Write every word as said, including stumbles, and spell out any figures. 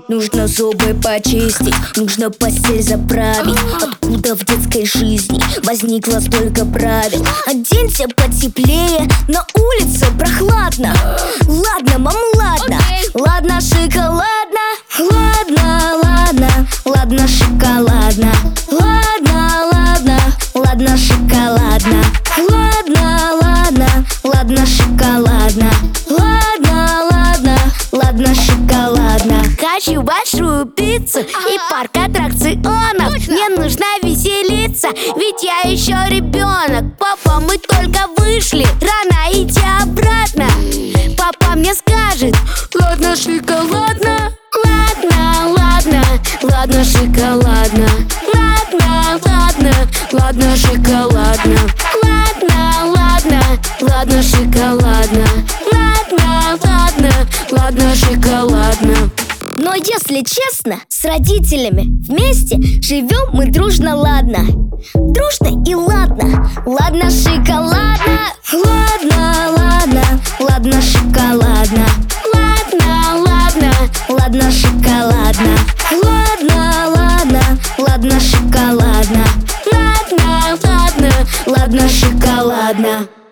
Нужно зубы почистить, нужно постель заправить. Откуда в детской жизни возникло столько правил? Оденься потеплее, на улице прохладно. Ладно, мам, ладно, ладно, шоколадно. Ладно, ладно, ладно, шоколадно. Ладно, ладно, ладно, шоколадно. Ладно, ладно, ладно, шоколадно. Ладно, ладно, ладно, шоколадно. Хочу большую пиццу и парк аттракционов. Мне нужно веселиться, ведь я еще ребенок. Папа, мы только вышли, рано идти обратно. Папа мне скажет: ладно, шоколадно. Ладно, ладно, ладно, шоколадно. Ладно, ладно, ладно, шоколадно. Ладно, ладно, ладно, шоколадно. Ладно, ладно, ладно, шоколадно. Но если честно, с родителями вместе живем мы дружно, ладно. Дружно и ладно. Ладно, шоколадно. Ладно, ладно, ладно, шоколадно. Ладно, ладно, ладно, шоколадно. Ладно, ладно, ладно, шоколадно. Ладно, ладно, ладно, шоколадно.